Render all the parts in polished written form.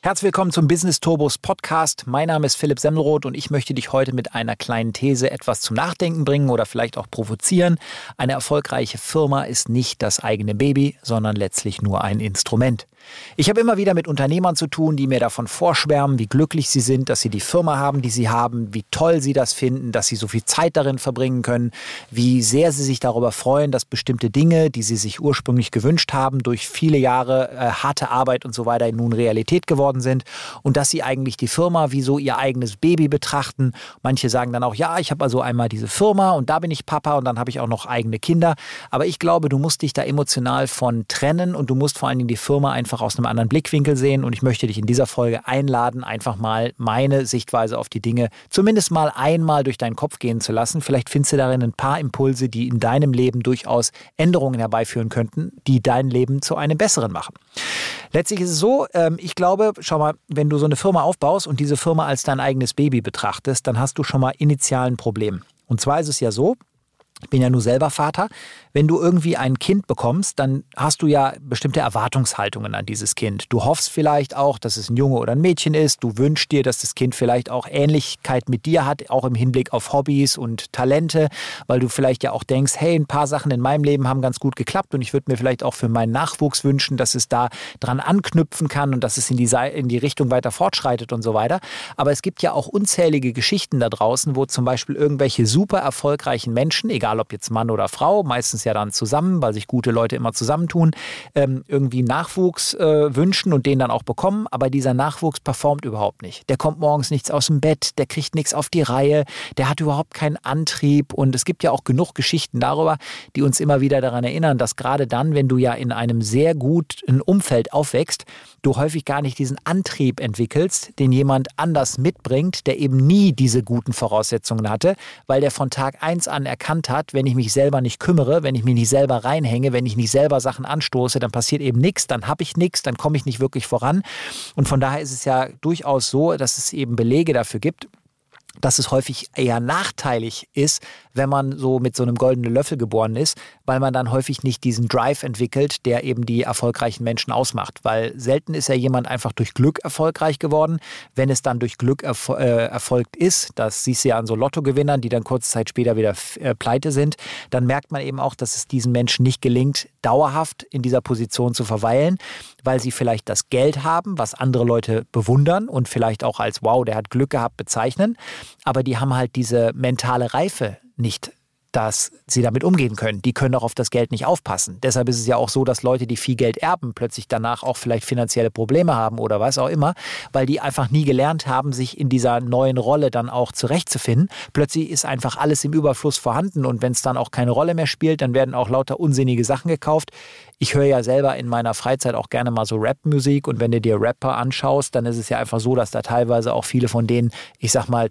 Herzlich willkommen zum Business Turbos Podcast. Mein Name ist Philipp Semmelroth und ich möchte dich heute mit einer kleinen These etwas zum Nachdenken bringen oder vielleicht auch provozieren. Eine erfolgreiche Firma ist nicht das eigene Baby, sondern letztlich nur ein Instrument. Ich habe immer wieder mit Unternehmern zu tun, die mir davon vorschwärmen, wie glücklich sie sind, dass sie die Firma haben, die sie haben, wie toll sie das finden, dass sie so viel Zeit darin verbringen können, wie sehr sie sich darüber freuen, dass bestimmte Dinge, die sie sich ursprünglich gewünscht haben, durch viele Jahre harte Arbeit und so weiter nun Realität geworden sind und dass sie eigentlich die Firma wie so ihr eigenes Baby betrachten. Manche sagen dann auch, ja, ich habe also einmal diese Firma und da bin ich Papa und dann habe ich auch noch eigene Kinder. Aber ich glaube, du musst dich da emotional von trennen und du musst vor allen Dingen die Firma einfach aus einem anderen Blickwinkel sehen und ich möchte dich in dieser Folge einladen, einfach mal meine Sichtweise auf die Dinge zumindest mal einmal durch deinen Kopf gehen zu lassen. Vielleicht findest du darin ein paar Impulse, die in deinem Leben durchaus Änderungen herbeiführen könnten, die dein Leben zu einem besseren machen. Letztlich ist es so, ich glaube, schau mal, wenn du so eine Firma aufbaust und diese Firma als dein eigenes Baby betrachtest, dann hast du schon mal initial ein Problem. Und zwar ist es ja so, ich bin ja nur selber Vater. Wenn du irgendwie ein Kind bekommst, dann hast du ja bestimmte Erwartungshaltungen an dieses Kind. Du hoffst vielleicht auch, dass es ein Junge oder ein Mädchen ist. Du wünschst dir, dass das Kind vielleicht auch Ähnlichkeit mit dir hat, auch im Hinblick auf Hobbys und Talente, weil du vielleicht ja auch denkst, hey, ein paar Sachen in meinem Leben haben ganz gut geklappt und ich würde mir vielleicht auch für meinen Nachwuchs wünschen, dass es da dran anknüpfen kann und dass es in die Richtung weiter fortschreitet und so weiter. Aber es gibt ja auch unzählige Geschichten da draußen, wo zum Beispiel irgendwelche super erfolgreichen Menschen, egal ob jetzt Mann oder Frau, meistens ja dann zusammen, weil sich gute Leute immer zusammentun, irgendwie Nachwuchs wünschen und den dann auch bekommen, aber dieser Nachwuchs performt überhaupt nicht. Der kommt morgens nichts aus dem Bett, der kriegt nichts auf die Reihe, der hat überhaupt keinen Antrieb und es gibt ja auch genug Geschichten darüber, die uns immer wieder daran erinnern, dass gerade dann, wenn du ja in einem sehr guten Umfeld aufwächst, du häufig gar nicht diesen Antrieb entwickelst, den jemand anders mitbringt, der eben nie diese guten Voraussetzungen hatte, weil der von Tag 1 an erkannt hat, wenn ich mich selber nicht kümmere, wenn ich mich nicht selber reinhänge, wenn ich nicht selber Sachen anstoße, dann passiert eben nichts, dann habe ich nichts, dann komme ich nicht wirklich voran. Und von daher ist es ja durchaus so, dass es eben Belege dafür gibt, dass es häufig eher nachteilig ist, wenn man so mit so einem goldenen Löffel geboren ist, weil man dann häufig nicht diesen Drive entwickelt, der eben die erfolgreichen Menschen ausmacht. Weil selten ist ja jemand einfach durch Glück erfolgreich geworden. Wenn es dann durch Glück erfolgt ist, das siehst du ja an so Lottogewinnern, die dann kurze Zeit später wieder pleite sind, dann merkt man eben auch, dass es diesen Menschen nicht gelingt, dauerhaft in dieser Position zu verweilen, weil sie vielleicht das Geld haben, was andere Leute bewundern und vielleicht auch als wow, der hat Glück gehabt bezeichnen. Aber die haben halt diese mentale Reife nicht, dass sie damit umgehen können. Die können auch auf das Geld nicht aufpassen. Deshalb ist es ja auch so, dass Leute, die viel Geld erben, plötzlich danach auch vielleicht finanzielle Probleme haben oder was auch immer, weil die einfach nie gelernt haben, sich in dieser neuen Rolle dann auch zurechtzufinden. Plötzlich ist einfach alles im Überfluss vorhanden und wenn es dann auch keine Rolle mehr spielt, dann werden auch lauter unsinnige Sachen gekauft. Ich höre ja selber in meiner Freizeit auch gerne mal so Rap-Musik und wenn du dir Rapper anschaust, dann ist es ja einfach so, dass da teilweise auch viele von denen, ich sag mal,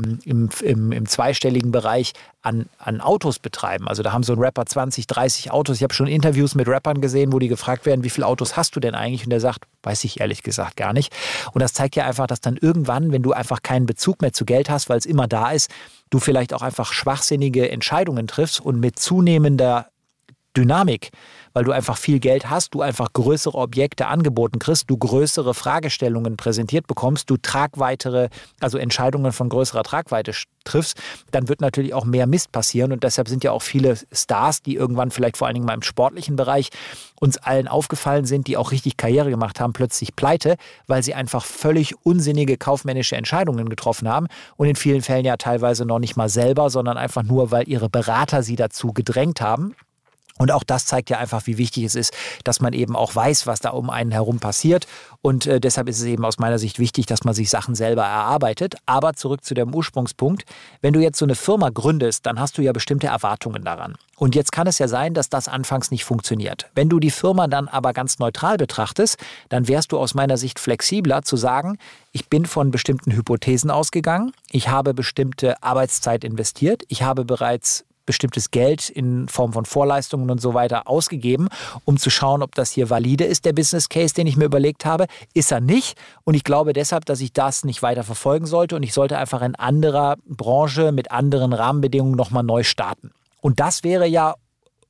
im zweistelligen Bereich an Autos betreiben. Also da haben so ein Rapper 20, 30 Autos. Ich habe schon Interviews mit Rappern gesehen, wo die gefragt werden, wie viele Autos hast du denn eigentlich? Und der sagt, weiß ich ehrlich gesagt gar nicht. Und das zeigt ja einfach, dass dann irgendwann, wenn du einfach keinen Bezug mehr zu Geld hast, weil es immer da ist, du vielleicht auch einfach schwachsinnige Entscheidungen triffst und mit zunehmender Dynamik, weil du einfach viel Geld hast, du einfach größere Objekte angeboten kriegst, du größere Fragestellungen präsentiert bekommst, du also Entscheidungen von größerer Tragweite triffst, dann wird natürlich auch mehr Mist passieren und deshalb sind ja auch viele Stars, die irgendwann vielleicht vor allen Dingen mal im sportlichen Bereich uns allen aufgefallen sind, die auch richtig Karriere gemacht haben, plötzlich pleite, weil sie einfach völlig unsinnige kaufmännische Entscheidungen getroffen haben und in vielen Fällen ja teilweise noch nicht mal selber, sondern einfach nur, weil ihre Berater sie dazu gedrängt haben. Und auch das zeigt ja einfach, wie wichtig es ist, dass man eben auch weiß, was da um einen herum passiert. Und deshalb ist es eben aus meiner Sicht wichtig, dass man sich Sachen selber erarbeitet. Aber zurück zu dem Ursprungspunkt. Wenn du jetzt so eine Firma gründest, dann hast du ja bestimmte Erwartungen daran. Und jetzt kann es ja sein, dass das anfangs nicht funktioniert. Wenn du die Firma dann aber ganz neutral betrachtest, dann wärst du aus meiner Sicht flexibler zu sagen, ich bin von bestimmten Hypothesen ausgegangen, ich habe bestimmte Arbeitszeit investiert, ich habe bereits bestimmtes Geld in Form von Vorleistungen und so weiter ausgegeben, um zu schauen, ob das hier valide ist, der Business Case, den ich mir überlegt habe. Ist er nicht. Und ich glaube deshalb, dass ich das nicht weiter verfolgen sollte und ich sollte einfach in anderer Branche mit anderen Rahmenbedingungen nochmal neu starten. Und das wäre ja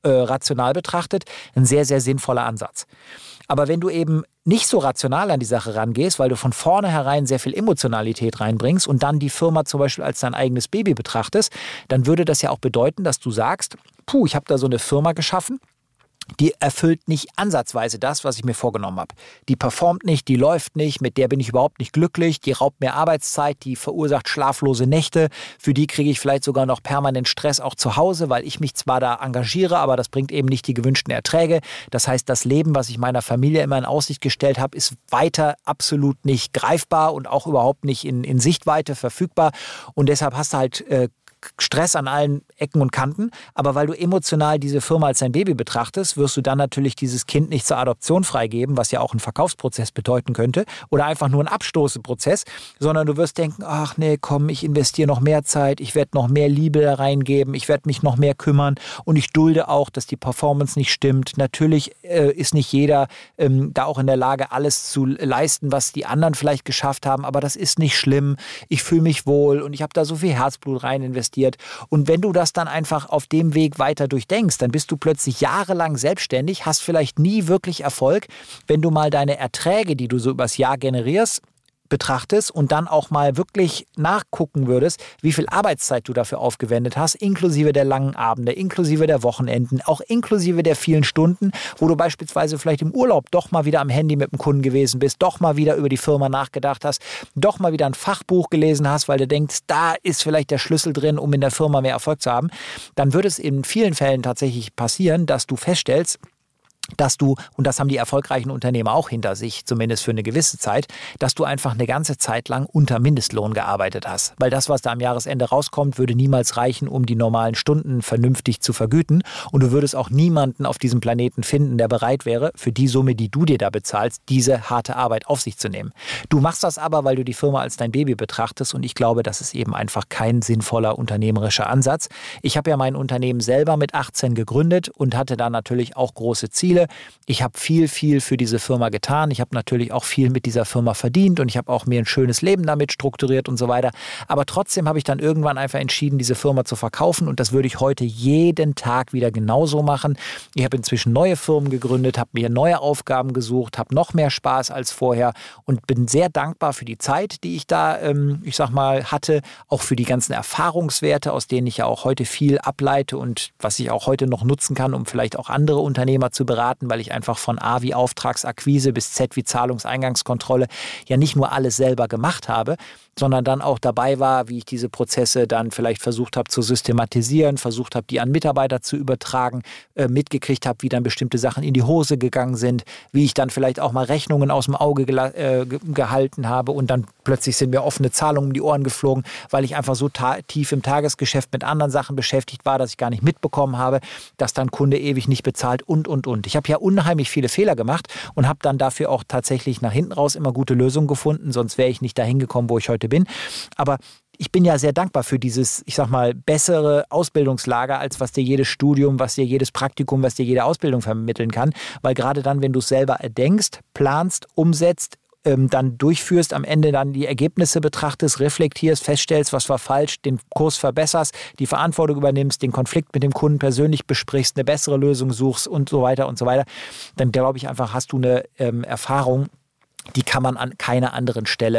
rational betrachtet ein sehr, sehr sinnvoller Ansatz. Aber wenn du eben nicht so rational an die Sache rangehst, weil du von vornherein sehr viel Emotionalität reinbringst und dann die Firma zum Beispiel als dein eigenes Baby betrachtest, dann würde das ja auch bedeuten, dass du sagst, ich habe da so eine Firma geschaffen, die erfüllt nicht ansatzweise das, was ich mir vorgenommen habe. Die performt nicht, die läuft nicht, mit der bin ich überhaupt nicht glücklich, die raubt mir Arbeitszeit, die verursacht schlaflose Nächte, für die kriege ich vielleicht sogar noch permanent Stress auch zu Hause, weil ich mich zwar da engagiere, aber das bringt eben nicht die gewünschten Erträge. Das heißt, das Leben, was ich meiner Familie immer in Aussicht gestellt habe, ist weiter absolut nicht greifbar und auch überhaupt nicht in Sichtweite verfügbar. Und deshalb hast du halt Stress an allen Ecken und Kanten, aber weil du emotional diese Firma als dein Baby betrachtest, wirst du dann natürlich dieses Kind nicht zur Adoption freigeben, was ja auch einen Verkaufsprozess bedeuten könnte oder einfach nur einen Abstoßeprozess, sondern du wirst denken, ach nee, komm, ich investiere noch mehr Zeit, ich werde noch mehr Liebe da reingeben, ich werde mich noch mehr kümmern und ich dulde auch, dass die Performance nicht stimmt. Natürlich ist nicht jeder da auch in der Lage, alles zu leisten, was die anderen vielleicht geschafft haben, aber das ist nicht schlimm. Ich fühle mich wohl und ich habe da so viel Herzblut rein investiert. Und wenn du das dann einfach auf dem Weg weiter durchdenkst, dann bist du plötzlich jahrelang selbstständig, hast vielleicht nie wirklich Erfolg. Wenn du mal deine Erträge, die du so übers Jahr generierst, betrachtest und dann auch mal wirklich nachgucken würdest, wie viel Arbeitszeit du dafür aufgewendet hast, inklusive der langen Abende, inklusive der Wochenenden, auch inklusive der vielen Stunden, wo du beispielsweise vielleicht im Urlaub doch mal wieder am Handy mit dem Kunden gewesen bist, doch mal wieder über die Firma nachgedacht hast, doch mal wieder ein Fachbuch gelesen hast, weil du denkst, da ist vielleicht der Schlüssel drin, um in der Firma mehr Erfolg zu haben, dann würde es in vielen Fällen tatsächlich passieren, dass du feststellst, dass du, und das haben die erfolgreichen Unternehmer auch hinter sich, zumindest für eine gewisse Zeit, dass du einfach eine ganze Zeit lang unter Mindestlohn gearbeitet hast. Weil das, was da am Jahresende rauskommt, würde niemals reichen, um die normalen Stunden vernünftig zu vergüten. Und du würdest auch niemanden auf diesem Planeten finden, der bereit wäre, für die Summe, die du dir da bezahlst, diese harte Arbeit auf sich zu nehmen. Du machst das aber, weil du die Firma als dein Baby betrachtest und ich glaube, das ist eben einfach kein sinnvoller unternehmerischer Ansatz. Ich habe ja mein Unternehmen selber mit 18 gegründet und hatte da natürlich auch große Ziele. Ich habe viel für diese Firma getan. Ich habe natürlich auch viel mit dieser Firma verdient und ich habe auch mir ein schönes Leben damit strukturiert und so weiter. Aber trotzdem habe ich dann irgendwann einfach entschieden, diese Firma zu verkaufen und das würde ich heute jeden Tag wieder genauso machen. Ich habe inzwischen neue Firmen gegründet, habe mir neue Aufgaben gesucht, habe noch mehr Spaß als vorher und bin sehr dankbar für die Zeit, die ich da, hatte, auch für die ganzen Erfahrungswerte, aus denen ich ja auch heute viel ableite und was ich auch heute noch nutzen kann, um vielleicht auch andere Unternehmer zu beraten, weil ich einfach von A wie Auftragsakquise bis Z wie Zahlungseingangskontrolle ja nicht nur alles selber gemacht habe, sondern dann auch dabei war, wie ich diese Prozesse dann vielleicht versucht habe zu systematisieren, versucht habe, die an Mitarbeiter zu übertragen, mitgekriegt habe, wie dann bestimmte Sachen in die Hose gegangen sind, wie ich dann vielleicht auch mal Rechnungen aus dem Auge gehalten habe und dann plötzlich sind mir offene Zahlungen um die Ohren geflogen, weil ich einfach so tief im Tagesgeschäft mit anderen Sachen beschäftigt war, dass ich gar nicht mitbekommen habe, dass dann Kunde ewig nicht bezahlt und. Ich habe ja unheimlich viele Fehler gemacht und habe dann dafür auch tatsächlich nach hinten raus immer gute Lösungen gefunden, sonst wäre ich nicht dahin gekommen, wo ich heute bin. Aber ich bin ja sehr dankbar für dieses, bessere Ausbildungslager, als was dir jedes Studium, was dir jedes Praktikum, was dir jede Ausbildung vermitteln kann. Weil gerade dann, wenn du es selber erdenkst, planst, umsetzt, dann durchführst, am Ende dann die Ergebnisse betrachtest, reflektierst, feststellst, was war falsch, den Kurs verbesserst, die Verantwortung übernimmst, den Konflikt mit dem Kunden persönlich besprichst, eine bessere Lösung suchst und so weiter, dann glaube ich einfach, hast du eine Erfahrung, die kann man an keiner anderen Stelle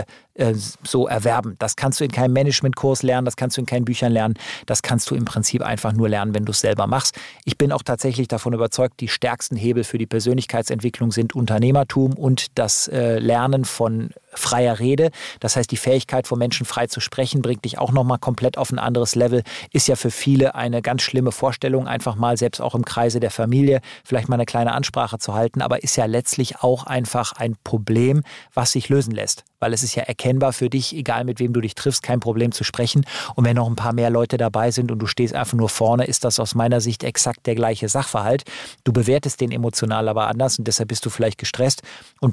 so erwerben. Das kannst du in keinem Managementkurs lernen, das kannst du in keinen Büchern lernen, das kannst du im Prinzip einfach nur lernen, wenn du es selber machst. Ich bin auch tatsächlich davon überzeugt, die stärksten Hebel für die Persönlichkeitsentwicklung sind Unternehmertum und das Lernen von freier Rede. Das heißt, die Fähigkeit von Menschen frei zu sprechen, bringt dich auch nochmal komplett auf ein anderes Level. Ist ja für viele eine ganz schlimme Vorstellung, einfach mal selbst auch im Kreise der Familie vielleicht mal eine kleine Ansprache zu halten, aber ist ja letztlich auch einfach ein Problem, was sich lösen lässt. Weil es ist ja erkennbar für dich, egal mit wem du dich triffst, kein Problem zu sprechen. Und wenn noch ein paar mehr Leute dabei sind und du stehst einfach nur vorne, ist das aus meiner Sicht exakt der gleiche Sachverhalt. Du bewertest den emotional aber anders und deshalb bist du vielleicht gestresst. Und dann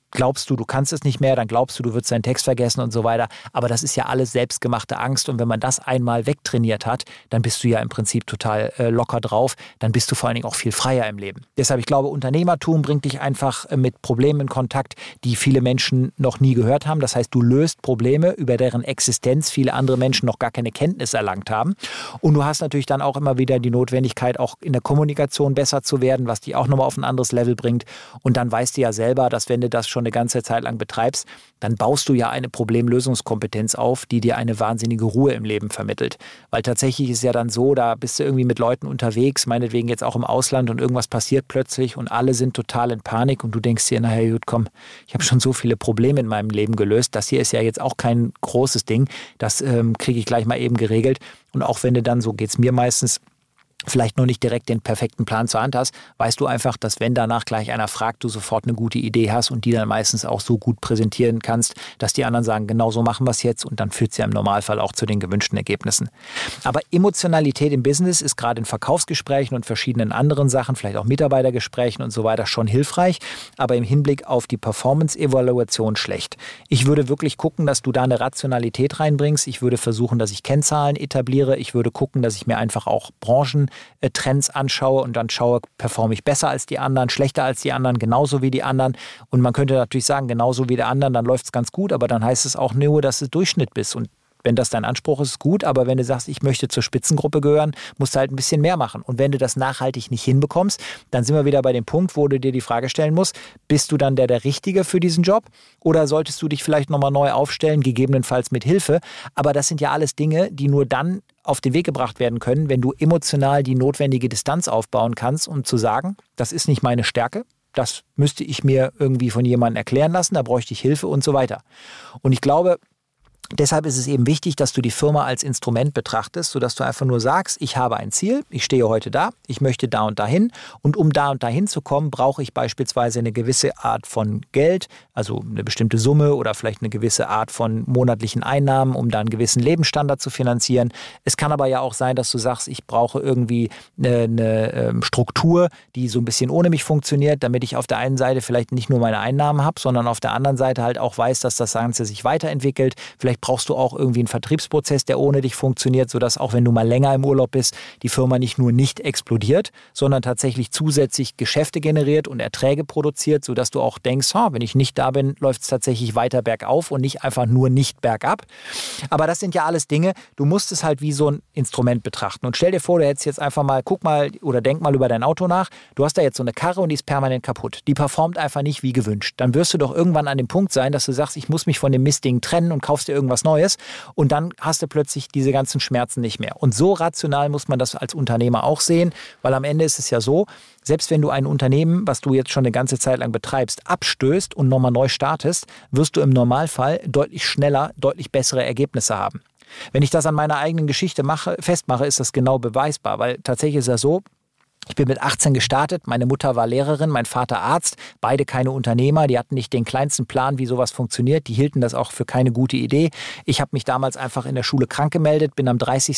glaubst du kannst es nicht mehr, dann glaubst du würdest deinen Text vergessen und so weiter. Aber das ist ja alles selbstgemachte Angst. Und wenn man das einmal wegtrainiert hat, dann bist du ja im Prinzip total locker drauf. Dann bist du vor allen Dingen auch viel freier im Leben. Deshalb, ich glaube, Unternehmertum bringt dich einfach mit Problemen in Kontakt, die viele Menschen noch nie gehört haben. Das heißt, du löst Probleme, über deren Existenz viele andere Menschen noch gar keine Kenntnis erlangt haben. Und du hast natürlich dann auch immer wieder die Notwendigkeit, auch in der Kommunikation besser zu werden, was dich auch nochmal auf ein anderes Level bringt. Und dann weißt du ja selber, dass wenn du das schon eine ganze Zeit lang betreibst, dann baust du ja eine Problemlösungskompetenz auf, die dir eine wahnsinnige Ruhe im Leben vermittelt. Weil tatsächlich ist ja dann so, da bist du irgendwie mit Leuten unterwegs, meinetwegen jetzt auch im Ausland und irgendwas passiert plötzlich und alle sind total in Panik und du denkst dir, naja gut, komm, ich habe schon so viele Probleme in meinem Leben gelöst. Das hier ist ja jetzt auch kein großes Ding. Das kriege ich gleich mal eben geregelt. Und auch wenn du dann, so geht es mir meistens, vielleicht noch nicht direkt den perfekten Plan zur Hand hast, weißt du einfach, dass wenn danach gleich einer fragt, du sofort eine gute Idee hast und die dann meistens auch so gut präsentieren kannst, dass die anderen sagen, genau so machen wir es jetzt und dann führt es ja im Normalfall auch zu den gewünschten Ergebnissen. Aber Emotionalität im Business ist gerade in Verkaufsgesprächen und verschiedenen anderen Sachen, vielleicht auch Mitarbeitergesprächen und so weiter schon hilfreich, aber im Hinblick auf die Performance-Evaluation schlecht. Ich würde wirklich gucken, dass du da eine Rationalität reinbringst. Ich würde versuchen, dass ich Kennzahlen etabliere. Ich würde gucken, dass ich mir einfach auch Trends anschaue und dann schaue, performe ich besser als die anderen, schlechter als die anderen, genauso wie die anderen. Und man könnte natürlich sagen, genauso wie die anderen, dann läuft es ganz gut, aber dann heißt es auch nur, dass du Durchschnitt bist. Und wenn das dein Anspruch ist, gut, aber wenn du sagst, ich möchte zur Spitzengruppe gehören, musst du halt ein bisschen mehr machen. Und wenn du das nachhaltig nicht hinbekommst, dann sind wir wieder bei dem Punkt, wo du dir die Frage stellen musst, bist du dann der Richtige für diesen Job oder solltest du dich vielleicht nochmal neu aufstellen, gegebenenfalls mit Hilfe. Aber das sind ja alles Dinge, die nur dann auf den Weg gebracht werden können, wenn du emotional die notwendige Distanz aufbauen kannst, um zu sagen, das ist nicht meine Stärke, das müsste ich mir irgendwie von jemandem erklären lassen, da bräuchte ich Hilfe und so weiter. Und ich glaube, deshalb ist es eben wichtig, dass du die Firma als Instrument betrachtest, sodass du einfach nur sagst, ich habe ein Ziel, ich stehe heute da, ich möchte da und dahin und um da und dahin zu kommen, brauche ich beispielsweise eine gewisse Art von Geld, also eine bestimmte Summe oder vielleicht eine gewisse Art von monatlichen Einnahmen, um da einen gewissen Lebensstandard zu finanzieren. Es kann aber ja auch sein, dass du sagst, ich brauche irgendwie eine Struktur, die so ein bisschen ohne mich funktioniert, damit ich auf der einen Seite vielleicht nicht nur meine Einnahmen habe, sondern auf der anderen Seite halt auch weiß, dass das Ganze sich weiterentwickelt. Vielleicht brauchst du auch irgendwie einen Vertriebsprozess, der ohne dich funktioniert, sodass auch wenn du mal länger im Urlaub bist, die Firma nicht nur nicht explodiert, sondern tatsächlich zusätzlich Geschäfte generiert und Erträge produziert, sodass du auch denkst, wenn ich nicht da bin, läuft es tatsächlich weiter bergauf und nicht einfach nur nicht bergab. Aber das sind ja alles Dinge, du musst es halt wie so ein Instrument betrachten. Und stell dir vor, du hättest jetzt einfach mal, guck mal oder denk mal über dein Auto nach, du hast da jetzt so eine Karre und die ist permanent kaputt. Die performt einfach nicht wie gewünscht. Dann wirst du doch irgendwann an dem Punkt sein, dass du sagst, ich muss mich von dem Mistding trennen und kaufst dir irgendwas Neues und dann hast du plötzlich diese ganzen Schmerzen nicht mehr. Und so rational muss man das als Unternehmer auch sehen, weil am Ende ist es ja so, selbst wenn du ein Unternehmen, was du jetzt schon eine ganze Zeit lang betreibst, abstößt und nochmal neu startest, wirst du im Normalfall deutlich schneller, deutlich bessere Ergebnisse haben. Wenn ich das an meiner eigenen Geschichte festmache, ist das genau beweisbar, weil tatsächlich ist es so, ich bin mit 18 gestartet, meine Mutter war Lehrerin, mein Vater Arzt, beide keine Unternehmer, die hatten nicht den kleinsten Plan, wie sowas funktioniert, die hielten das auch für keine gute Idee. Ich habe mich damals einfach in der Schule krank gemeldet, bin am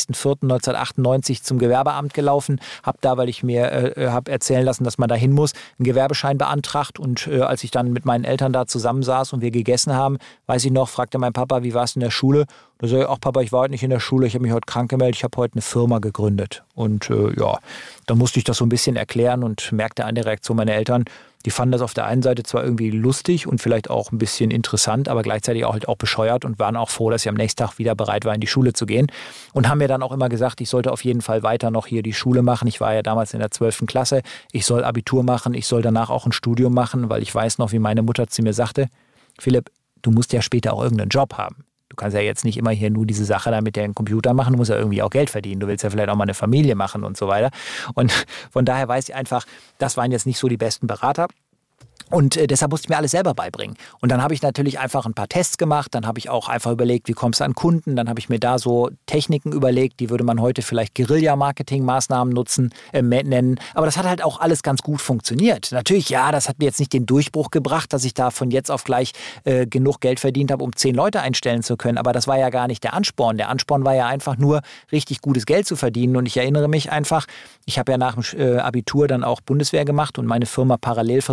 30.04.1998 zum Gewerbeamt gelaufen, habe da, weil ich mir habe erzählen lassen, dass man da hin muss, einen Gewerbeschein beantragt und als ich dann mit meinen Eltern da zusammensaß und wir gegessen haben, weiß ich noch, fragte mein Papa, wie war es in der Schule? Da sage ich, ach Papa, ich war heute nicht in der Schule, ich habe mich heute krank gemeldet, ich habe heute eine Firma gegründet. Und dann musste ich das so ein bisschen erklären und merkte an der Reaktion meiner Eltern, die fanden das auf der einen Seite zwar irgendwie lustig und vielleicht auch ein bisschen interessant, aber gleichzeitig auch bescheuert und waren auch froh, dass ich am nächsten Tag wieder bereit war, in die Schule zu gehen. Und haben mir dann auch immer gesagt, ich sollte auf jeden Fall weiter noch hier die Schule machen. Ich war ja damals in der 12. Klasse. Ich soll Abitur machen, ich soll danach auch ein Studium machen, weil ich weiß noch, wie meine Mutter zu mir sagte, Philipp, du musst ja später auch irgendeinen Job haben. Du kannst ja jetzt nicht immer hier nur diese Sache da mit dem Computer machen, du musst ja irgendwie auch Geld verdienen. Du willst ja vielleicht auch mal eine Familie machen und so weiter. Und von daher weiß ich einfach, das waren jetzt nicht so die besten Berater. Und deshalb musste ich mir alles selber beibringen. Und dann habe ich natürlich einfach ein paar Tests gemacht. Dann habe ich auch einfach überlegt, wie kommst du an Kunden. Dann habe ich mir da so Techniken überlegt, die würde man heute vielleicht Guerilla-Marketing-Maßnahmen nennen. Aber das hat halt auch alles ganz gut funktioniert. Natürlich, ja, das hat mir jetzt nicht den Durchbruch gebracht, dass ich da von jetzt auf gleich genug Geld verdient habe, um 10 Leute einstellen zu können. Aber das war ja gar nicht der Ansporn. Der Ansporn war ja einfach nur, richtig gutes Geld zu verdienen. Und ich erinnere mich einfach, ich habe ja nach dem Abitur dann auch Bundeswehr gemacht und meine Firma parallel versucht, so ein bisschen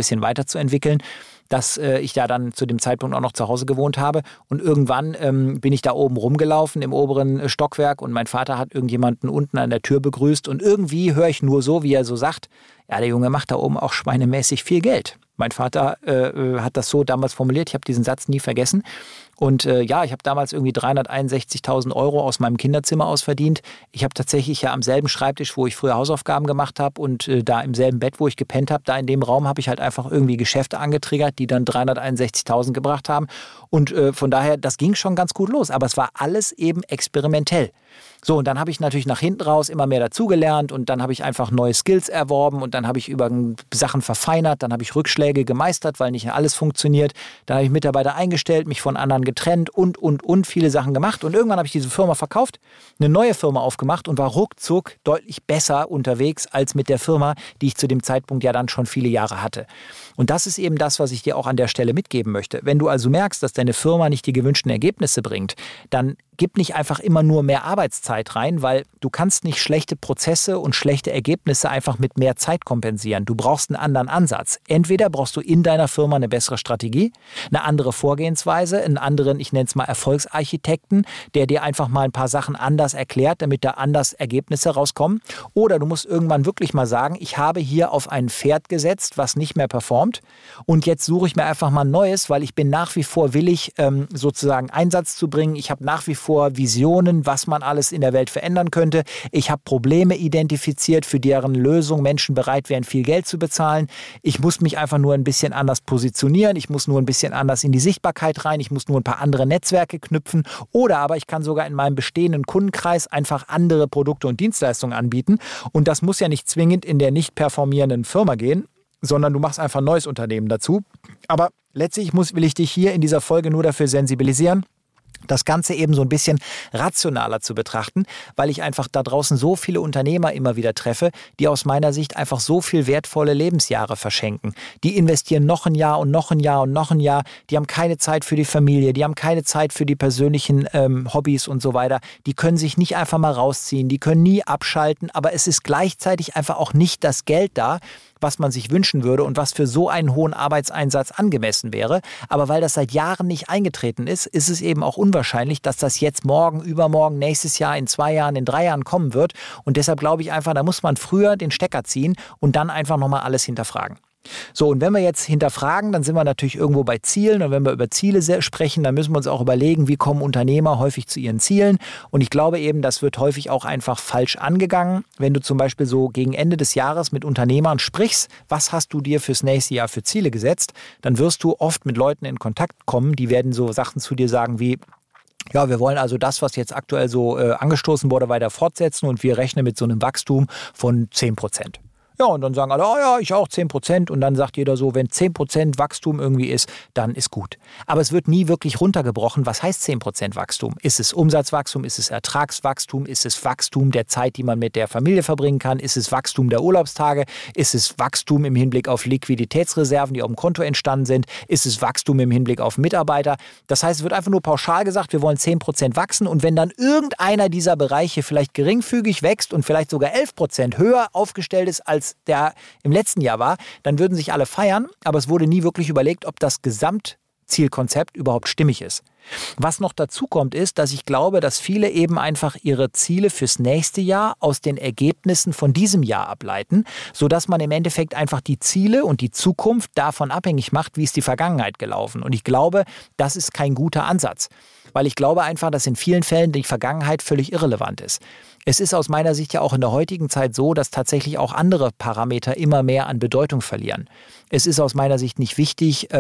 bisschen weiterzuentwickeln, dass ich da dann zu dem Zeitpunkt auch noch zu Hause gewohnt habe. Und irgendwann bin ich da oben rumgelaufen im oberen Stockwerk und mein Vater hat irgendjemanden unten an der Tür begrüßt und irgendwie höre ich nur so, wie er so sagt, ja, der Junge macht da oben auch schweinemäßig viel Geld. Mein Vater hat das so damals formuliert, ich habe diesen Satz nie vergessen. Und ich habe damals irgendwie 361.000 Euro aus meinem Kinderzimmer aus verdient. Ich habe tatsächlich ja am selben Schreibtisch, wo ich früher Hausaufgaben gemacht habe und da im selben Bett, wo ich gepennt habe, da in dem Raum habe ich halt einfach irgendwie Geschäfte angetriggert, die dann 361.000 gebracht haben. Und von daher, das ging schon ganz gut los. Aber es war alles eben experimentell. So, und dann habe ich natürlich nach hinten raus immer mehr dazugelernt und dann habe ich einfach neue Skills erworben und dann habe ich über Sachen verfeinert, dann habe ich Rückschläge gemeistert, weil nicht alles funktioniert. Dann habe ich Mitarbeiter eingestellt, mich von anderen getrennt und viele Sachen gemacht. Und irgendwann habe ich diese Firma verkauft, eine neue Firma aufgemacht und war ruckzuck deutlich besser unterwegs als mit der Firma, die ich zu dem Zeitpunkt ja dann schon viele Jahre hatte. Und das ist eben das, was ich dir auch an der Stelle mitgeben möchte. Wenn du also merkst, dass deine Firma nicht die gewünschten Ergebnisse bringt, dann gib nicht einfach immer nur mehr Arbeitszeit rein, weil du kannst nicht schlechte Prozesse und schlechte Ergebnisse einfach mit mehr Zeit kompensieren. Du brauchst einen anderen Ansatz. Entweder brauchst du in deiner Firma eine bessere Strategie, eine andere Vorgehensweise, einen anderen, ich nenne es mal Erfolgsarchitekten, der dir einfach mal ein paar Sachen anders erklärt, damit da anders Ergebnisse rauskommen. Oder du musst irgendwann wirklich mal sagen, ich habe hier auf ein Pferd gesetzt, was nicht mehr performt und jetzt suche ich mir einfach mal ein neues, weil ich bin nach wie vor willig, sozusagen Einsatz zu bringen. Ich habe nach wie vor Visionen, was man alles in der Welt verändern könnte. Ich habe Probleme identifiziert, für deren Lösung Menschen bereit wären, viel Geld zu bezahlen. Ich muss mich einfach nur ein bisschen anders positionieren. Ich muss nur ein bisschen anders in die Sichtbarkeit rein. Ich muss nur ein paar andere Netzwerke knüpfen. Oder aber ich kann sogar in meinem bestehenden Kundenkreis einfach andere Produkte und Dienstleistungen anbieten. Und das muss ja nicht zwingend in der nicht performierenden Firma gehen, sondern du machst einfach ein neues Unternehmen dazu. Aber letztlich will ich dich hier in dieser Folge nur dafür sensibilisieren, das Ganze eben so ein bisschen rationaler zu betrachten, weil ich einfach da draußen so viele Unternehmer immer wieder treffe, die aus meiner Sicht einfach so viel wertvolle Lebensjahre verschenken. Die investieren noch ein Jahr und noch ein Jahr und noch ein Jahr. Die haben keine Zeit für die Familie, die haben keine Zeit für die persönlichen Hobbys und so weiter. Die können sich nicht einfach mal rausziehen, die können nie abschalten, aber es ist gleichzeitig einfach auch nicht das Geld da, was man sich wünschen würde und was für so einen hohen Arbeitseinsatz angemessen wäre. Aber weil das seit Jahren nicht eingetreten ist, ist es eben auch unwahrscheinlich, dass das jetzt morgen, übermorgen, nächstes Jahr, in 2 Jahren, in 3 Jahren kommen wird. Und deshalb glaube ich einfach, da muss man früher den Stecker ziehen und dann einfach nochmal alles hinterfragen. So, und wenn wir jetzt hinterfragen, dann sind wir natürlich irgendwo bei Zielen. Und wenn wir über Ziele sprechen, dann müssen wir uns auch überlegen, wie kommen Unternehmer häufig zu ihren Zielen. Und ich glaube eben, das wird häufig auch einfach falsch angegangen. Wenn du zum Beispiel so gegen Ende des Jahres mit Unternehmern sprichst, was hast du dir fürs nächste Jahr für Ziele gesetzt, dann wirst du oft mit Leuten in Kontakt kommen, die werden so Sachen zu dir sagen wie: Ja, wir wollen also das, was jetzt aktuell so angestoßen wurde, weiter fortsetzen und wir rechnen mit so einem Wachstum von 10%. Ja, und dann sagen alle, oh ja, ich auch 10%. Und dann sagt jeder so, wenn 10% Wachstum irgendwie ist, dann ist gut. Aber es wird nie wirklich runtergebrochen. Was heißt 10% Wachstum? Ist es Umsatzwachstum? Ist es Ertragswachstum? Ist es Wachstum der Zeit, die man mit der Familie verbringen kann? Ist es Wachstum der Urlaubstage? Ist es Wachstum im Hinblick auf Liquiditätsreserven, die auf dem Konto entstanden sind? Ist es Wachstum im Hinblick auf Mitarbeiter? Das heißt, es wird einfach nur pauschal gesagt, wir wollen 10% wachsen. Und wenn dann irgendeiner dieser Bereiche vielleicht geringfügig wächst und vielleicht sogar 11% höher aufgestellt ist, als der im letzten Jahr war, dann würden sich alle feiern, aber es wurde nie wirklich überlegt, ob das Gesamtzielkonzept überhaupt stimmig ist. Was noch dazu kommt, ist, dass ich glaube, dass viele eben einfach ihre Ziele fürs nächste Jahr aus den Ergebnissen von diesem Jahr ableiten, sodass man im Endeffekt einfach die Ziele und die Zukunft davon abhängig macht, wie ist die Vergangenheit gelaufen. Und ich glaube, das ist kein guter Ansatz, weil ich glaube einfach, dass in vielen Fällen die Vergangenheit völlig irrelevant ist. Es ist aus meiner Sicht ja auch in der heutigen Zeit so, dass tatsächlich auch andere Parameter immer mehr an Bedeutung verlieren. Es ist aus meiner Sicht nicht wichtig,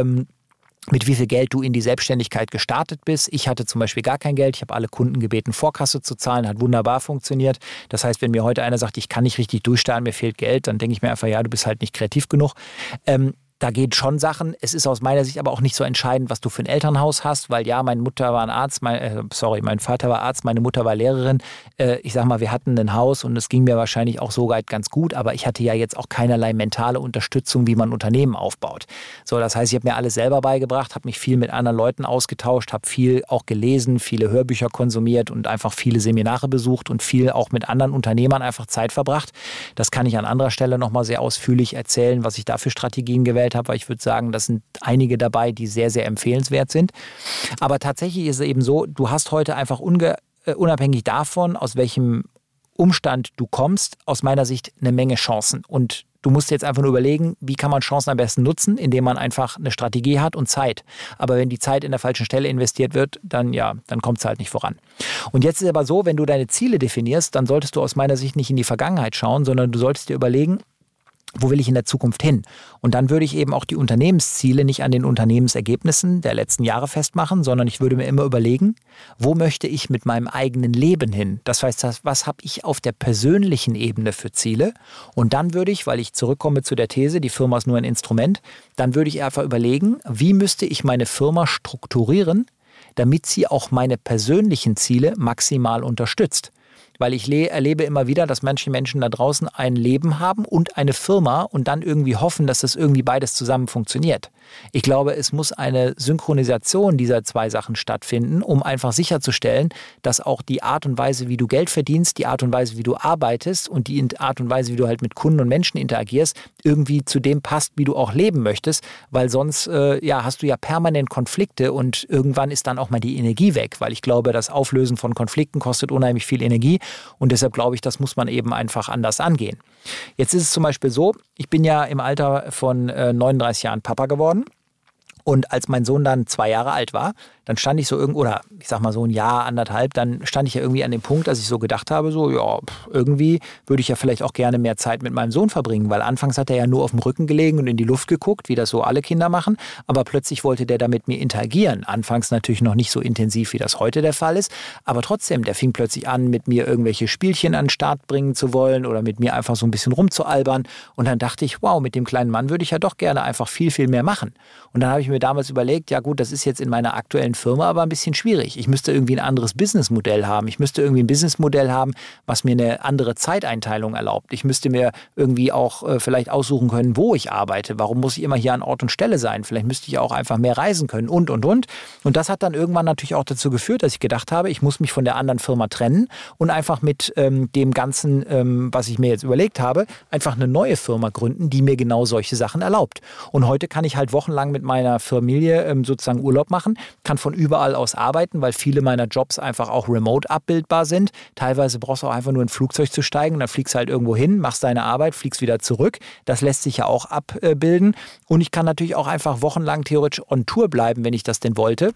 mit wie viel Geld du in die Selbstständigkeit gestartet bist. Ich hatte zum Beispiel gar kein Geld. Ich habe alle Kunden gebeten, Vorkasse zu zahlen. Hat wunderbar funktioniert. Das heißt, wenn mir heute einer sagt, ich kann nicht richtig durchstarten, mir fehlt Geld, dann denke ich mir einfach, ja, du bist halt nicht kreativ genug. Da gehen schon Sachen. Es ist aus meiner Sicht aber auch nicht so entscheidend, was du für ein Elternhaus hast, weil ja, meine Mutter war ein Arzt, mein Vater war Arzt, meine Mutter war Lehrerin. Ich sag mal, wir hatten ein Haus und es ging mir wahrscheinlich auch so weit ganz gut, aber ich hatte ja jetzt auch keinerlei mentale Unterstützung, wie man ein Unternehmen aufbaut. So, das heißt, ich habe mir alles selber beigebracht, habe mich viel mit anderen Leuten ausgetauscht, habe viel auch gelesen, viele Hörbücher konsumiert und einfach viele Seminare besucht und viel auch mit anderen Unternehmern einfach Zeit verbracht. Das kann ich an anderer Stelle nochmal sehr ausführlich erzählen, was ich da für Strategien gewählt aufgezählt habe, weil ich würde sagen, das sind einige dabei, die sehr, sehr empfehlenswert sind. Aber tatsächlich ist es eben so, du hast heute einfach unabhängig davon, aus welchem Umstand du kommst, aus meiner Sicht eine Menge Chancen. Und du musst jetzt einfach nur überlegen, wie kann man Chancen am besten nutzen, indem man einfach eine Strategie hat und Zeit. Aber wenn die Zeit in der falschen Stelle investiert wird, dann kommt es halt nicht voran. Und jetzt ist es aber so, wenn du deine Ziele definierst, dann solltest du aus meiner Sicht nicht in die Vergangenheit schauen, sondern du solltest dir überlegen, wo will ich in der Zukunft hin? Und dann würde ich eben auch die Unternehmensziele nicht an den Unternehmensergebnissen der letzten Jahre festmachen, sondern ich würde mir immer überlegen, wo möchte ich mit meinem eigenen Leben hin? Das heißt, was habe ich auf der persönlichen Ebene für Ziele? Und dann würde ich, weil ich zurückkomme zu der These, die Firma ist nur ein Instrument, dann würde ich einfach überlegen, wie müsste ich meine Firma strukturieren, damit sie auch meine persönlichen Ziele maximal unterstützt. Weil ich erlebe immer wieder, dass manche Menschen da draußen ein Leben haben und eine Firma und dann irgendwie hoffen, dass das irgendwie beides zusammen funktioniert. Ich glaube, es muss eine Synchronisation dieser zwei Sachen stattfinden, um einfach sicherzustellen, dass auch die Art und Weise, wie du Geld verdienst, die Art und Weise, wie du arbeitest und die Art und Weise, wie du halt mit Kunden und Menschen interagierst, irgendwie zu dem passt, wie du auch leben möchtest, weil sonst hast du ja permanent Konflikte und irgendwann ist dann auch mal die Energie weg, weil ich glaube, das Auflösen von Konflikten kostet unheimlich viel Energie und deshalb glaube ich, das muss man eben einfach anders angehen. Jetzt ist es zum Beispiel so, ich bin ja im Alter von 39 Jahren Papa geworden. Und als mein Sohn dann 2 Jahre alt war, dann stand ich so oder ich sag mal so ein Jahr, anderthalb, dann stand ich ja irgendwie an dem Punkt, dass ich so gedacht habe, so irgendwie würde ich ja vielleicht auch gerne mehr Zeit mit meinem Sohn verbringen, weil anfangs hat er ja nur auf dem Rücken gelegen und in die Luft geguckt, wie das so alle Kinder machen, aber plötzlich wollte der da mit mir interagieren. Anfangs natürlich noch nicht so intensiv, wie das heute der Fall ist, aber trotzdem, der fing plötzlich an, mit mir irgendwelche Spielchen an den Start bringen zu wollen oder mit mir einfach so ein bisschen rumzualbern und dann dachte ich, wow, mit dem kleinen Mann würde ich ja doch gerne einfach viel, viel mehr machen. Und dann habe ich mir damals überlegt, ja gut, das ist jetzt in meiner aktuellen Firma aber ein bisschen schwierig. Ich müsste irgendwie ein anderes Businessmodell haben. Ich müsste irgendwie ein Businessmodell haben, was mir eine andere Zeiteinteilung erlaubt. Ich müsste mir irgendwie auch vielleicht aussuchen können, wo ich arbeite. Warum muss ich immer hier an Ort und Stelle sein? Vielleicht müsste ich auch einfach mehr reisen können und. Und das hat dann irgendwann natürlich auch dazu geführt, dass ich gedacht habe, ich muss mich von der anderen Firma trennen und einfach mit dem Ganzen, was ich mir jetzt überlegt habe, einfach eine neue Firma gründen, die mir genau solche Sachen erlaubt. Und heute kann ich halt wochenlang mit meiner Familie sozusagen Urlaub machen, kann von überall aus arbeiten, weil viele meiner Jobs einfach auch remote abbildbar sind. Teilweise brauchst du auch einfach nur in ein Flugzeug zu steigen, dann fliegst du halt irgendwo hin, machst deine Arbeit, fliegst wieder zurück. Das lässt sich ja auch abbilden. Und ich kann natürlich auch einfach wochenlang theoretisch on Tour bleiben, wenn ich das denn wollte,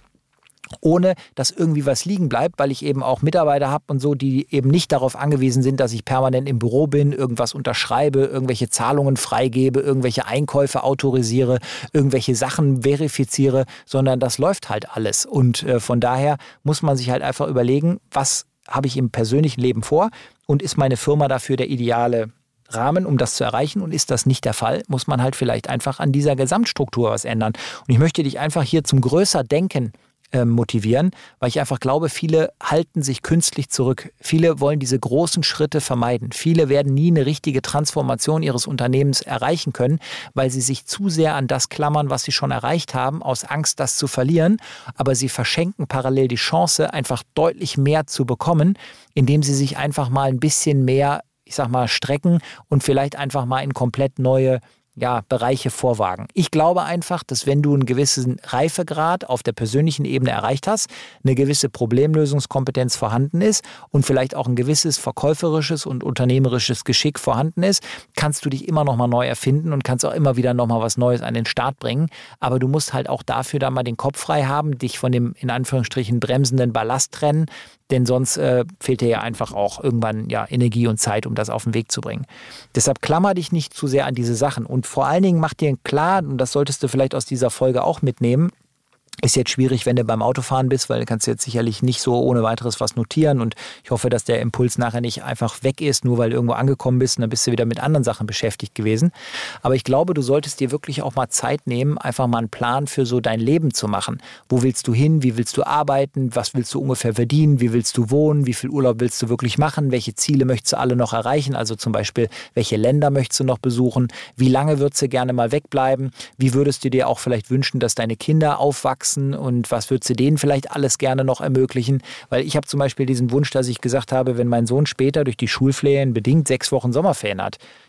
ohne dass irgendwie was liegen bleibt, weil ich eben auch Mitarbeiter habe und so, die eben nicht darauf angewiesen sind, dass ich permanent im Büro bin, irgendwas unterschreibe, irgendwelche Zahlungen freigebe, irgendwelche Einkäufe autorisiere, irgendwelche Sachen verifiziere, sondern das läuft halt alles. Und von daher muss man sich halt einfach überlegen, was habe ich im persönlichen Leben vor und ist meine Firma dafür der ideale Rahmen, um das zu erreichen. Und ist das nicht der Fall, muss man halt vielleicht einfach an dieser Gesamtstruktur was ändern. Und ich möchte dich einfach hier zum größer Denken motivieren, weil ich einfach glaube, viele halten sich künstlich zurück. Viele wollen diese großen Schritte vermeiden. Viele werden nie eine richtige Transformation ihres Unternehmens erreichen können, weil sie sich zu sehr an das klammern, was sie schon erreicht haben, aus Angst, das zu verlieren. Aber sie verschenken parallel die Chance, einfach deutlich mehr zu bekommen, indem sie sich einfach mal ein bisschen mehr, ich sag mal, strecken und vielleicht einfach mal in komplett neue Bereiche vorwagen. Ich glaube einfach, dass wenn du einen gewissen Reifegrad auf der persönlichen Ebene erreicht hast, eine gewisse Problemlösungskompetenz vorhanden ist und vielleicht auch ein gewisses verkäuferisches und unternehmerisches Geschick vorhanden ist, kannst du dich immer noch mal neu erfinden und kannst auch immer wieder noch mal was Neues an den Start bringen. Aber du musst halt auch dafür dann mal den Kopf frei haben, dich von dem in Anführungsstrichen bremsenden Ballast trennen, denn sonst fehlt dir ja einfach auch irgendwann Energie und Zeit, um das auf den Weg zu bringen. Deshalb klammer dich nicht zu sehr an diese Sachen und vor allen Dingen mach dir klar, und das solltest du vielleicht aus dieser Folge auch mitnehmen, ist jetzt schwierig, wenn du beim Autofahren bist, weil du kannst jetzt sicherlich nicht so ohne weiteres was notieren und ich hoffe, dass der Impuls nachher nicht einfach weg ist, nur weil du irgendwo angekommen bist und dann bist du wieder mit anderen Sachen beschäftigt gewesen. Aber ich glaube, du solltest dir wirklich auch mal Zeit nehmen, einfach mal einen Plan für so dein Leben zu machen. Wo willst du hin? Wie willst du arbeiten? Was willst du ungefähr verdienen? Wie willst du wohnen? Wie viel Urlaub willst du wirklich machen? Welche Ziele möchtest du alle noch erreichen? Also zum Beispiel, welche Länder möchtest du noch besuchen? Wie lange würdest du gerne mal wegbleiben? Wie würdest du dir auch vielleicht wünschen, dass deine Kinder aufwachsen? Und was würdest du denen vielleicht alles gerne noch ermöglichen? Weil ich habe zum Beispiel diesen Wunsch, dass ich gesagt habe, wenn mein Sohn später durch die Schulferien bedingt 6 Wochen Sommerferien hat,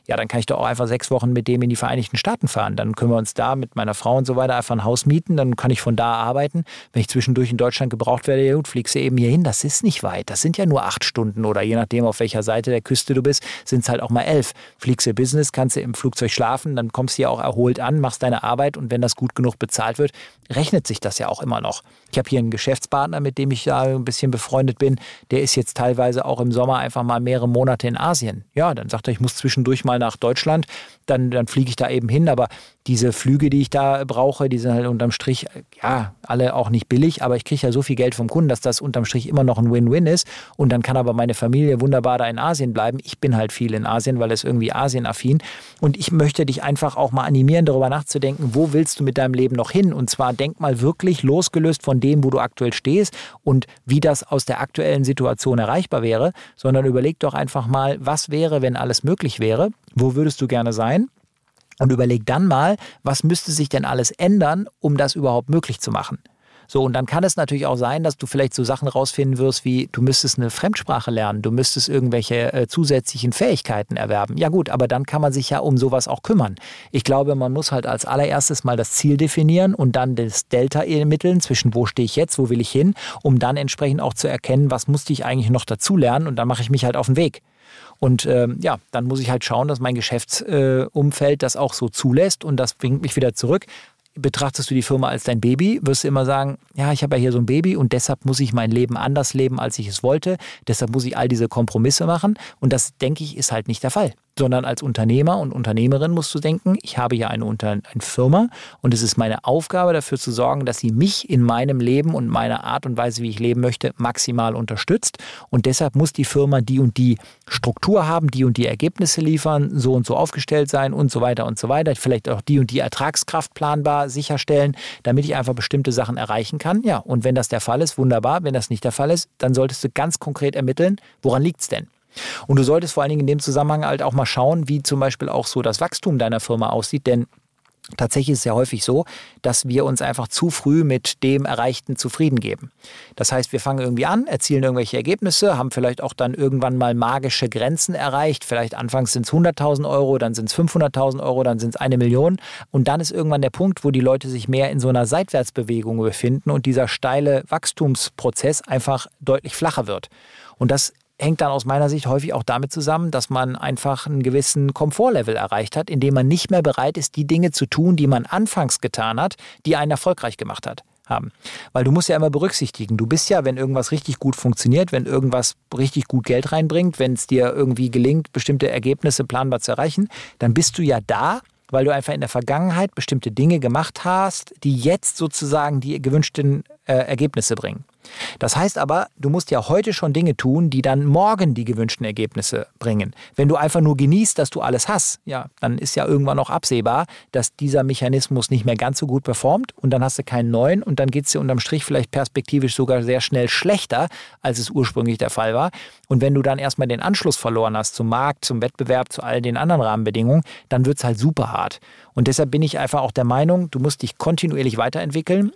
ja, dann kann ich doch auch einfach 6 Wochen mit dem in die Vereinigten Staaten fahren. Dann können wir uns da mit meiner Frau und so weiter einfach ein Haus mieten, dann kann ich von da arbeiten. Wenn ich zwischendurch in Deutschland gebraucht werde, ja gut, fliegst du eben hier hin. Das ist nicht weit. Das sind ja nur 8 Stunden oder je nachdem, auf welcher Seite der Küste du bist, sind es halt auch mal 11. Fliegst du Business, kannst du im Flugzeug schlafen, dann kommst du ja auch erholt an, machst deine Arbeit und wenn das gut genug bezahlt wird, rechnet sich das ja auch immer noch. Ich habe hier einen Geschäftspartner, mit dem ich da ein bisschen befreundet bin, der ist jetzt teilweise auch im Sommer einfach mal mehrere Monate in Asien. Ja, dann sagt er, ich muss zwischendurch mal nach Deutschland, dann fliege ich da eben hin, aber diese Flüge, die ich da brauche, die sind halt unterm Strich, ja, alle auch nicht billig, aber ich kriege ja so viel Geld vom Kunden, dass das unterm Strich immer noch ein Win-Win ist und dann kann aber meine Familie wunderbar da in Asien bleiben. Ich bin halt viel in Asien, weil es irgendwie asienaffin und ich möchte dich einfach auch mal animieren, darüber nachzudenken, wo willst du mit deinem Leben noch hin und zwar denk mal wirklich losgelöst von dem, wo du aktuell stehst und wie das aus der aktuellen Situation erreichbar wäre, sondern überleg doch einfach mal, was wäre, wenn alles möglich wäre, wo würdest du gerne sein? Und überleg dann mal, was müsste sich denn alles ändern, um das überhaupt möglich zu machen. So, und dann kann es natürlich auch sein, dass du vielleicht so Sachen rausfinden wirst, wie du müsstest eine Fremdsprache lernen, du müsstest irgendwelche zusätzlichen Fähigkeiten erwerben. Ja gut, aber dann kann man sich ja um sowas auch kümmern. Ich glaube, man muss halt als allererstes mal das Ziel definieren und dann das Delta ermitteln, zwischen wo stehe ich jetzt, wo will ich hin, um dann entsprechend auch zu erkennen, was musste ich eigentlich noch dazu lernen und dann mache ich mich halt auf den Weg. Und ja, dann muss ich halt schauen, dass mein Geschäftsumfeld das auch so zulässt und das bringt mich wieder zurück. Betrachtest du die Firma als dein Baby, wirst du immer sagen, ja, ich habe ja hier so ein Baby und deshalb muss ich mein Leben anders leben, als ich es wollte. Deshalb muss ich all diese Kompromisse machen und das, denke ich, ist halt nicht der Fall. Sondern als Unternehmer und Unternehmerin musst du denken, ich habe hier eine Firma und es ist meine Aufgabe, dafür zu sorgen, dass sie mich in meinem Leben und meiner Art und Weise, wie ich leben möchte, maximal unterstützt. Und deshalb muss die Firma die und die Struktur haben, die und die Ergebnisse liefern, so und so aufgestellt sein und so weiter und so weiter. Vielleicht auch die und die Ertragskraft planbar sicherstellen, damit ich einfach bestimmte Sachen erreichen kann. Ja, und wenn das der Fall ist, wunderbar. Wenn das nicht der Fall ist, dann solltest du ganz konkret ermitteln, woran liegt es denn? Und du solltest vor allen Dingen in dem Zusammenhang halt auch mal schauen, wie zum Beispiel auch so das Wachstum deiner Firma aussieht, denn tatsächlich ist es ja häufig so, dass wir uns einfach zu früh mit dem Erreichten zufrieden geben. Das heißt, wir fangen irgendwie an, erzielen irgendwelche Ergebnisse, haben vielleicht auch dann irgendwann mal magische Grenzen erreicht. Vielleicht anfangs sind es 100.000 Euro, dann sind es 500.000 Euro, dann sind es 1 Million. Und dann ist irgendwann der Punkt, wo die Leute sich mehr in so einer Seitwärtsbewegung befinden und dieser steile Wachstumsprozess einfach deutlich flacher wird. Und das hängt dann aus meiner Sicht häufig auch damit zusammen, dass man einfach einen gewissen Komfortlevel erreicht hat, indem man nicht mehr bereit ist, die Dinge zu tun, die man anfangs getan hat, die einen erfolgreich gemacht haben. Weil du musst ja immer berücksichtigen, du bist ja, wenn irgendwas richtig gut funktioniert, wenn irgendwas richtig gut Geld reinbringt, wenn es dir irgendwie gelingt, bestimmte Ergebnisse planbar zu erreichen, dann bist du ja da, weil du einfach in der Vergangenheit bestimmte Dinge gemacht hast, die jetzt sozusagen die gewünschten Ergebnisse bringen. Das heißt aber, du musst ja heute schon Dinge tun, die dann morgen die gewünschten Ergebnisse bringen. Wenn du einfach nur genießt, dass du alles hast, ja, dann ist ja irgendwann auch absehbar, dass dieser Mechanismus nicht mehr ganz so gut performt und dann hast du keinen neuen und dann geht es dir unterm Strich vielleicht perspektivisch sogar sehr schnell schlechter, als es ursprünglich der Fall war. Und wenn du dann erstmal den Anschluss verloren hast zum Markt, zum Wettbewerb, zu all den anderen Rahmenbedingungen, dann wird es halt super hart. Und deshalb bin ich einfach auch der Meinung, du musst dich kontinuierlich weiterentwickeln.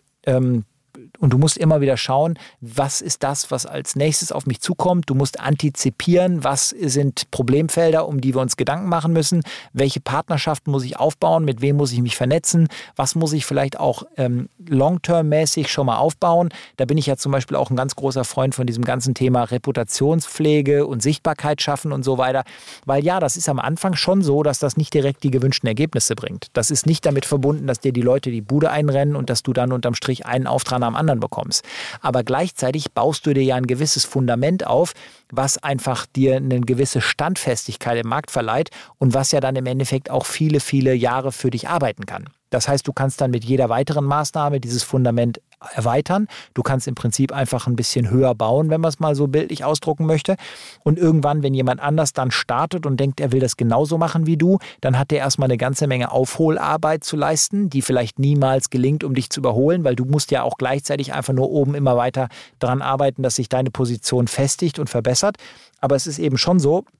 Und du musst immer wieder schauen, was ist das, was als nächstes auf mich zukommt. Du musst antizipieren, was sind Problemfelder, um die wir uns Gedanken machen müssen. Welche Partnerschaften muss ich aufbauen, mit wem muss ich mich vernetzen, was muss ich vielleicht auch long-term-mäßig schon mal aufbauen. Da bin ich ja zum Beispiel auch ein ganz großer Freund von diesem ganzen Thema Reputationspflege und Sichtbarkeit schaffen und so weiter. Weil ja, das ist am Anfang schon so, dass das nicht direkt die gewünschten Ergebnisse bringt. Das ist nicht damit verbunden, dass dir die Leute die Bude einrennen und dass du dann unterm Strich einen Auftrag am anderen bekommst. Aber gleichzeitig baust du dir ja ein gewisses Fundament auf, was einfach dir eine gewisse Standfestigkeit im Markt verleiht und was ja dann im Endeffekt auch viele, viele Jahre für dich arbeiten kann. Das heißt, du kannst dann mit jeder weiteren Maßnahme dieses Fundament erweitern. Du kannst im Prinzip einfach ein bisschen höher bauen, wenn man es mal so bildlich ausdrucken möchte. Und irgendwann, wenn jemand anders dann startet und denkt, er will das genauso machen wie du, dann hat der erstmal eine ganze Menge Aufholarbeit zu leisten, die vielleicht niemals gelingt, um dich zu überholen, weil du musst ja auch gleichzeitig einfach nur oben immer weiter daran arbeiten, dass sich deine Position festigt und verbessert. Aber es ist eben schon so,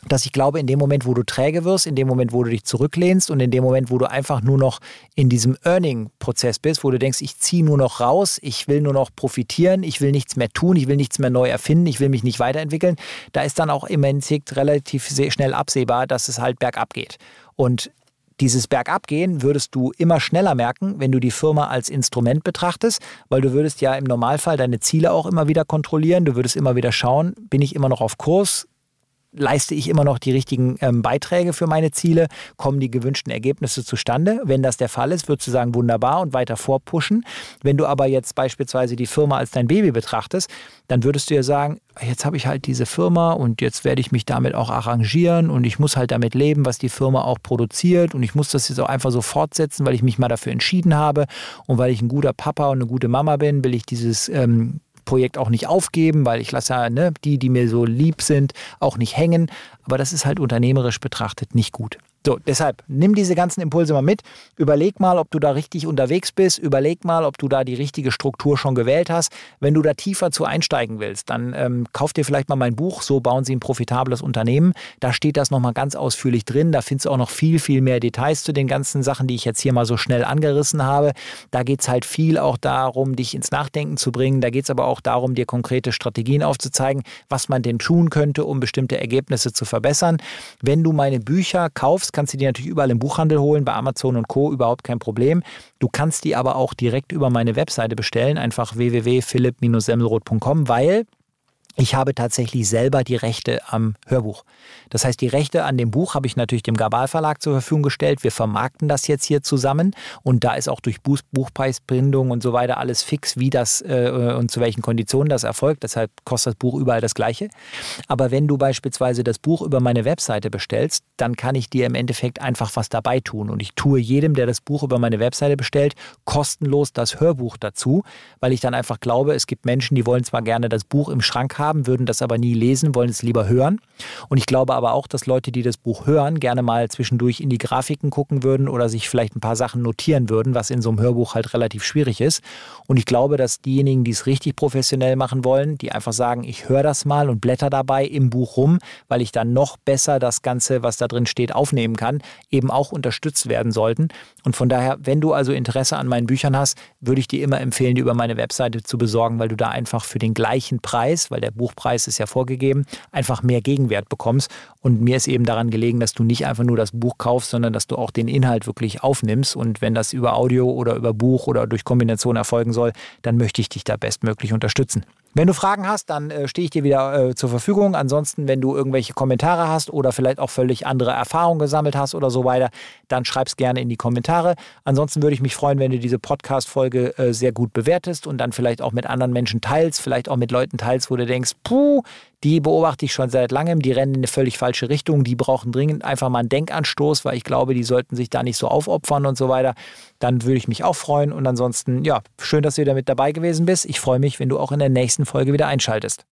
dass ich glaube, in dem Moment, wo du träge wirst, in dem Moment, wo du dich zurücklehnst und in dem Moment, wo du einfach nur noch in diesem Earning-Prozess bist, wo du denkst, ich ziehe nur noch raus, ich will nur noch profitieren, ich will nichts mehr tun, ich will nichts mehr neu erfinden, ich will mich nicht weiterentwickeln, da ist dann auch im Endeffekt relativ schnell absehbar, dass es halt bergab geht. Und dieses Bergabgehen würdest du immer schneller merken, wenn du die Firma als Instrument betrachtest, weil du würdest ja im Normalfall deine Ziele auch immer wieder kontrollieren, du würdest immer wieder schauen, bin ich immer noch auf Kurs, leiste ich immer noch die richtigen Beiträge für meine Ziele, kommen die gewünschten Ergebnisse zustande. Wenn das der Fall ist, würdest du sagen, wunderbar und weiter vorpushen. Wenn du aber jetzt beispielsweise die Firma als dein Baby betrachtest, dann würdest du ja sagen, jetzt habe ich halt diese Firma und jetzt werde ich mich damit auch arrangieren und ich muss halt damit leben, was die Firma auch produziert und ich muss das jetzt auch einfach so fortsetzen, weil ich mich mal dafür entschieden habe und weil ich ein guter Papa und eine gute Mama bin, will ich dieses Projekt auch nicht aufgeben, weil ich lasse ja die mir so lieb sind, auch nicht hängen. Aber das ist halt unternehmerisch betrachtet nicht gut. So, deshalb nimm diese ganzen Impulse mal mit. Überleg mal, ob du da richtig unterwegs bist. Überleg mal, ob du da die richtige Struktur schon gewählt hast. Wenn du da tiefer zu einsteigen willst, dann kauf dir vielleicht mal mein Buch, So bauen Sie ein profitables Unternehmen. Da steht das nochmal ganz ausführlich drin. Da findest du auch noch viel, viel mehr Details zu den ganzen Sachen, die ich jetzt hier mal so schnell angerissen habe. Da geht es halt viel auch darum, dich ins Nachdenken zu bringen. Da geht es aber auch darum, dir konkrete Strategien aufzuzeigen, was man denn tun könnte, um bestimmte Ergebnisse zu verbessern. Wenn du meine Bücher kaufst, kannst du die natürlich überall im Buchhandel holen, bei Amazon und Co. überhaupt kein Problem. Du kannst die aber auch direkt über meine Webseite bestellen, einfach www.philipp-semmelroth.com, weil ich habe tatsächlich selber die Rechte am Hörbuch. Das heißt, die Rechte an dem Buch habe ich natürlich dem Gabal Verlag zur Verfügung gestellt. Wir vermarkten das jetzt hier zusammen und da ist auch durch Buchpreisbindung und so weiter alles fix, wie das und zu welchen Konditionen das erfolgt. Deshalb kostet das Buch überall das Gleiche. Aber wenn du beispielsweise das Buch über meine Webseite bestellst, dann kann ich dir im Endeffekt einfach was dabei tun. Und ich tue jedem, der das Buch über meine Webseite bestellt, kostenlos das Hörbuch dazu, weil ich dann einfach glaube, es gibt Menschen, die wollen zwar gerne das Buch im Schrank haben, würden das aber nie lesen, wollen es lieber hören. Und ich glaube aber auch, dass Leute, die das Buch hören, gerne mal zwischendurch in die Grafiken gucken würden oder sich vielleicht ein paar Sachen notieren würden, was in so einem Hörbuch halt relativ schwierig ist. Und ich glaube, dass diejenigen, die es richtig professionell machen wollen, die einfach sagen, ich höre das mal und blätter dabei im Buch rum, weil ich dann noch besser das Ganze, was da drin steht, aufnehmen kann, eben auch unterstützt werden sollten. Und von daher, wenn du also Interesse an meinen Büchern hast, würde ich dir immer empfehlen, die über meine Webseite zu besorgen, weil du da einfach für den gleichen Preis, weil der Buchpreis ist ja vorgegeben, einfach mehr Gegenwert bekommst. Und mir ist eben daran gelegen, dass du nicht einfach nur das Buch kaufst, sondern dass du auch den Inhalt wirklich aufnimmst. Und wenn das über Audio oder über Buch oder durch Kombination erfolgen soll, dann möchte ich dich da bestmöglich unterstützen. Wenn du Fragen hast, dann stehe ich dir wieder zur Verfügung. Ansonsten, wenn du irgendwelche Kommentare hast oder vielleicht auch völlig andere Erfahrungen gesammelt hast oder so weiter, dann schreib es gerne in die Kommentare. Ansonsten würde ich mich freuen, wenn du diese Podcast-Folge sehr gut bewertest und dann vielleicht auch mit anderen Menschen teilst, vielleicht auch mit Leuten teilst, wo du denkst, puh, die beobachte ich schon seit langem, die rennen in eine völlig falsche Richtung, die brauchen dringend einfach mal einen Denkanstoß, weil ich glaube, die sollten sich da nicht so aufopfern und so weiter. Dann würde ich mich auch freuen und ansonsten, ja, schön, dass du wieder mit dabei gewesen bist. Ich freue mich, wenn du auch in der nächsten Folge wieder einschaltest.